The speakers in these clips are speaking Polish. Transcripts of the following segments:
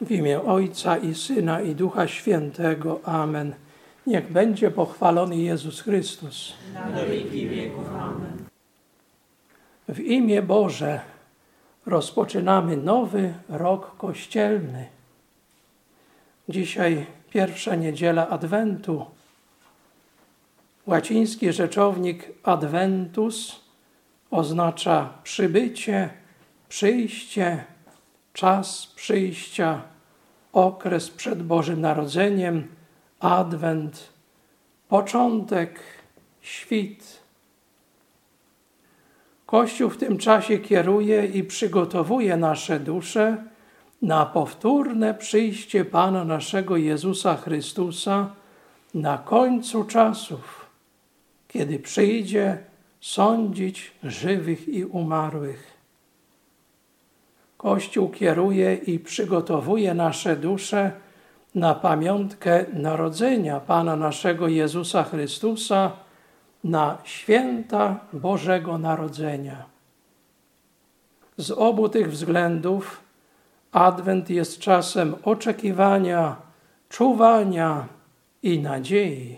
W imię Ojca i Syna i Ducha Świętego. Amen. Niech będzie pochwalony Jezus Chrystus. Na wieki wieków. Amen. W imię Boże rozpoczynamy nowy rok kościelny. Dzisiaj pierwsza niedziela Adwentu. Łaciński rzeczownik adventus oznacza przybycie, przyjście, czas przyjścia, okres przed Bożym Narodzeniem, adwent, początek, świt. Kościół w tym czasie kieruje i przygotowuje nasze dusze na powtórne przyjście Pana naszego Jezusa Chrystusa na końcu czasów, kiedy przyjdzie sądzić żywych i umarłych. Kościół kieruje i przygotowuje nasze dusze na pamiątkę narodzenia Pana naszego Jezusa Chrystusa, na święta Bożego Narodzenia. Z obu tych względów Adwent jest czasem oczekiwania, czuwania i nadziei.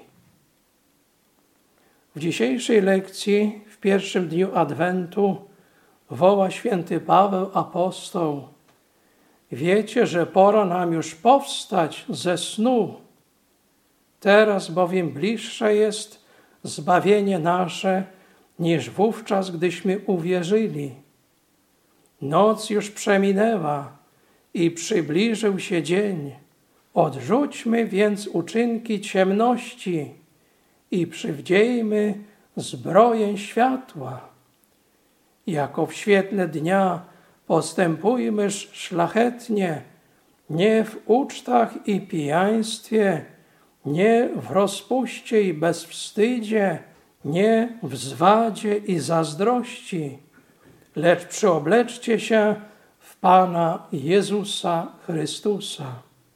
W dzisiejszej lekcji, w pierwszym dniu Adwentu, woła święty Paweł apostoł: wiecie, że pora nam już powstać ze snu. Teraz bowiem bliższe jest zbawienie nasze, niż wówczas, gdyśmy uwierzyli. Noc już przeminęła i przybliżył się dzień. Odrzućmy więc uczynki ciemności i przywdziejmy zbroję światła. Jako w świetle dnia postępujmy szlachetnie, nie w ucztach i pijaństwie, nie w rozpuście i bezwstydzie, nie w zwadzie i zazdrości, lecz przyobleczcie się w Pana Jezusa Chrystusa.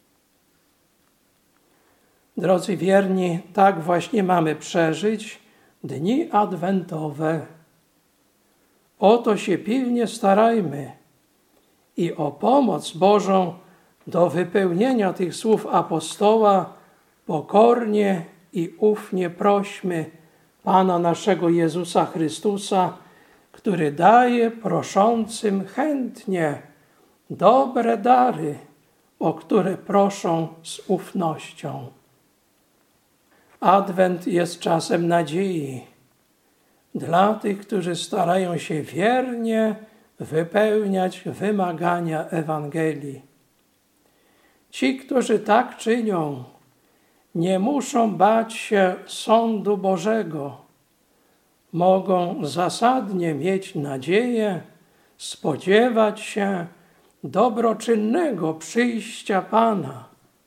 Drodzy wierni, tak właśnie mamy przeżyć dni adwentowe. O to się pilnie starajmy i o pomoc Bożą do wypełnienia tych słów apostoła pokornie i ufnie prośmy Pana naszego Jezusa Chrystusa, który daje proszącym chętnie dobre dary, o które proszą z ufnością. Adwent jest czasem nadziei dla tych, którzy starają się wiernie wypełniać wymagania Ewangelii. Ci, którzy tak czynią, nie muszą bać się sądu Bożego. Mogą zasadnie mieć nadzieję, spodziewać się dobroczynnego przyjścia Pana.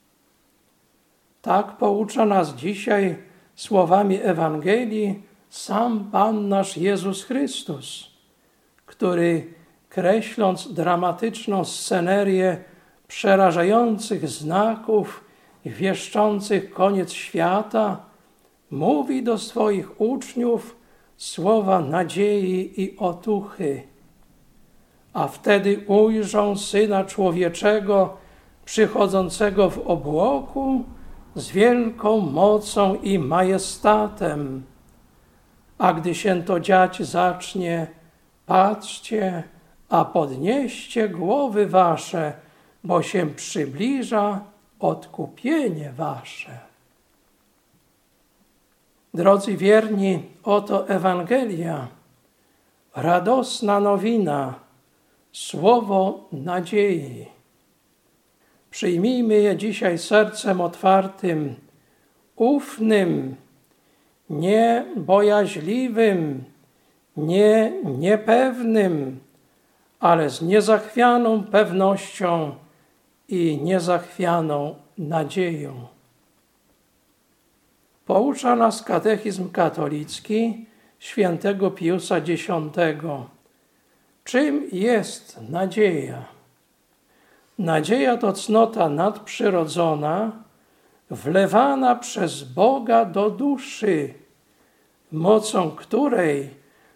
Tak poucza nas dzisiaj słowami Ewangelii sam Pan nasz Jezus Chrystus, który, kreśląc dramatyczną scenerię przerażających znaków wieszczących koniec świata, mówi do swoich uczniów słowa nadziei i otuchy. A wtedy ujrzą Syna Człowieczego przychodzącego w obłoku z wielką mocą i majestatem. A gdy się to dziać zacznie, patrzcie, a podnieście głowy wasze, bo się przybliża odkupienie wasze. Drodzy wierni, oto Ewangelia, radosna nowina, słowo nadziei. Przyjmijmy je dzisiaj sercem otwartym, ufnym, nie bojaźliwym, nie niepewnym, ale z niezachwianą pewnością i niezachwianą nadzieją. Poucza nas katechizm katolicki świętego Piusa X. Czym jest nadzieja? Nadzieja to cnota nadprzyrodzona, wlewana przez Boga do duszy, mocą której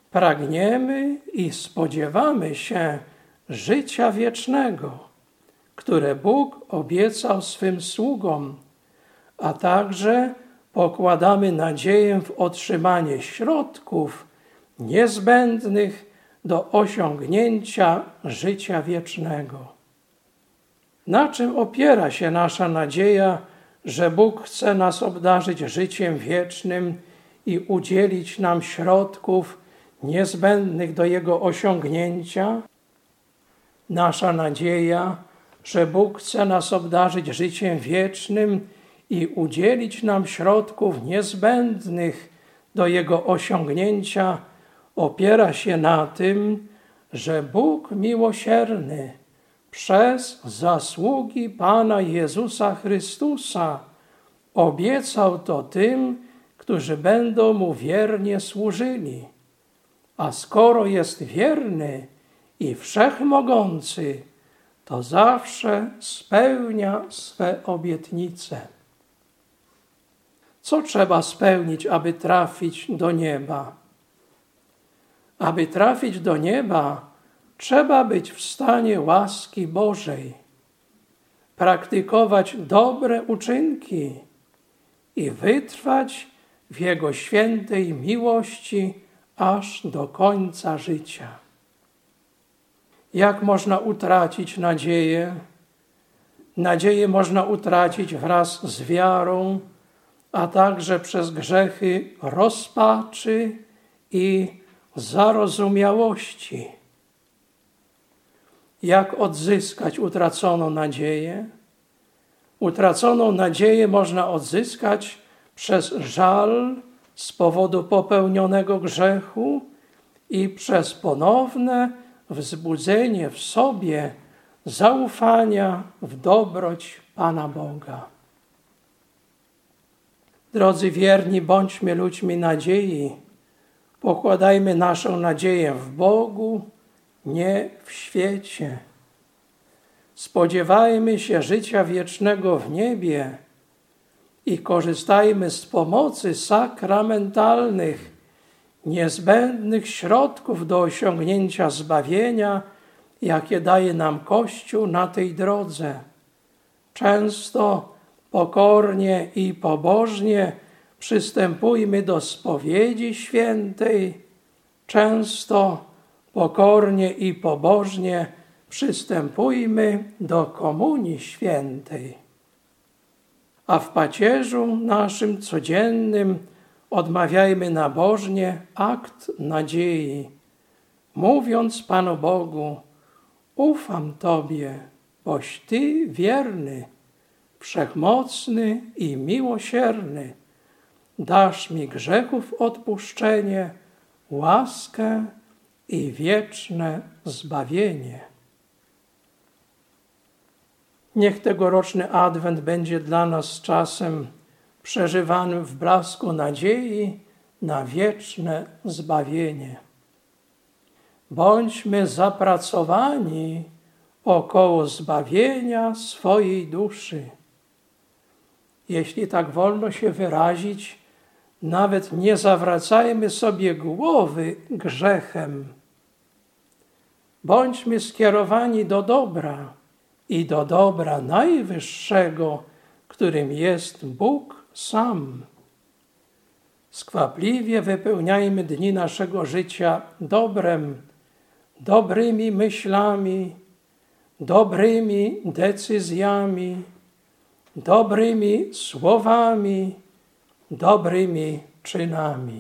pragniemy i spodziewamy się życia wiecznego, które Bóg obiecał swym sługom, a także pokładamy nadzieję w otrzymanie środków niezbędnych do osiągnięcia życia wiecznego. Na czym opiera się nasza nadzieja, że Bóg chce nas obdarzyć życiem wiecznym i udzielić nam środków niezbędnych do jego osiągnięcia? Nasza nadzieja, że Bóg chce nas obdarzyć życiem wiecznym i udzielić nam środków niezbędnych do jego osiągnięcia, opiera się na tym, że Bóg miłosierny przez zasługi Pana Jezusa Chrystusa obiecał to tym, którzy będą Mu wiernie służyli. A skoro jest wierny i wszechmogący, to zawsze spełnia swe obietnice. Co trzeba spełnić, aby trafić do nieba? Aby trafić do nieba, trzeba być w stanie łaski Bożej, praktykować dobre uczynki i wytrwać w Jego świętej miłości aż do końca życia. Jak można utracić nadzieję? Nadzieję można utracić wraz z wiarą, a także przez grzechy rozpaczy i zarozumiałości. Jak odzyskać utraconą nadzieję? Utraconą nadzieję można odzyskać przez żal z powodu popełnionego grzechu i przez ponowne wzbudzenie w sobie zaufania w dobroć Pana Boga. Drodzy wierni, bądźmy ludźmi nadziei. Pokładajmy naszą nadzieję w Bogu, nie w świecie. Spodziewajmy się życia wiecznego w niebie i korzystajmy z pomocy sakramentalnych, niezbędnych środków do osiągnięcia zbawienia, jakie daje nam Kościół na tej drodze. Często, pokornie i pobożnie przystępujmy do spowiedzi świętej. Często, pokornie i pobożnie przystępujmy do komunii świętej. A w pacierzu naszym codziennym odmawiajmy nabożnie akt nadziei, mówiąc Panu Bogu: ufam Tobie, boś Ty wierny, wszechmocny i miłosierny. Dasz mi grzechów odpuszczenie, łaskę i wieczne zbawienie. Niech tegoroczny Adwent będzie dla nas czasem przeżywanym w blasku nadziei na wieczne zbawienie. Bądźmy zapracowani około zbawienia swojej duszy. Jeśli tak wolno się wyrazić, nawet nie zawracajmy sobie głowy grzechem. Bądźmy skierowani do dobra i do dobra najwyższego, którym jest Bóg sam. Skwapliwie wypełniajmy dni naszego życia dobrem, dobrymi myślami, dobrymi decyzjami, dobrymi słowami, dobrymi czynami.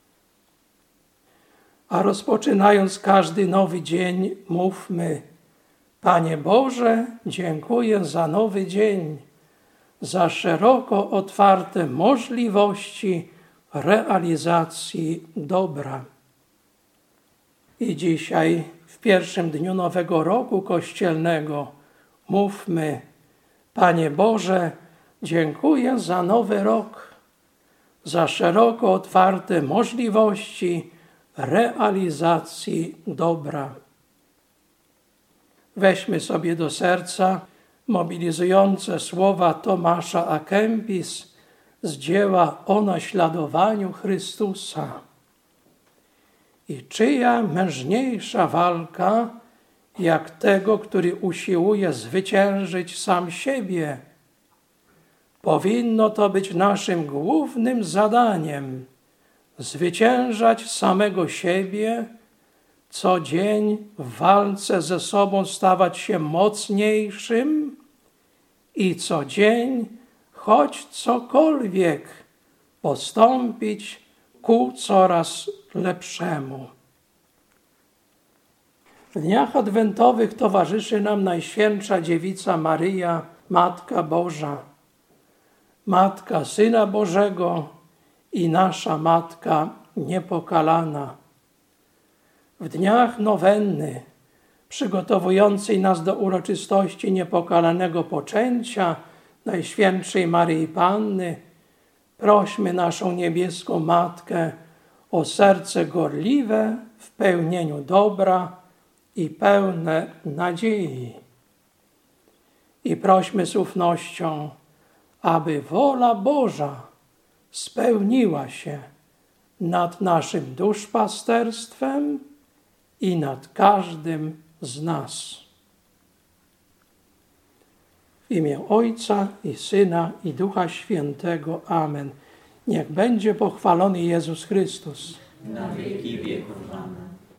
A rozpoczynając każdy nowy dzień, mówmy: Panie Boże, dziękuję za nowy dzień, za szeroko otwarte możliwości realizacji dobra. I dzisiaj, w pierwszym dniu nowego roku kościelnego, mówmy: Panie Boże, dziękuję za nowy rok, za szeroko otwarte możliwości realizacji dobra. Weźmy sobie do serca mobilizujące słowa Tomasza à Kempis z dzieła o naśladowaniu Chrystusa. I czyja mężniejsza walka jak tego, który usiłuje zwyciężyć sam siebie. Powinno to być naszym głównym zadaniem, zwyciężać samego siebie, co dzień w walce ze sobą stawać się mocniejszym i co dzień, choć cokolwiek, postąpić ku coraz lepszemu. W dniach adwentowych towarzyszy nam Najświętsza Dziewica Maryja, Matka Boża, Matka Syna Bożego i nasza Matka Niepokalana. W dniach nowenny, przygotowującej nas do uroczystości niepokalanego poczęcia Najświętszej Maryi Panny, prośmy naszą niebieską Matkę o serce gorliwe w pełnieniu dobra i pełne nadziei. I prośmy z ufnością, aby wola Boża spełniła się nad naszym duszpasterstwem i nad każdym z nas. W imię Ojca i Syna i Ducha Świętego. Amen. Niech będzie pochwalony Jezus Chrystus. Na wieki wieków. Amen.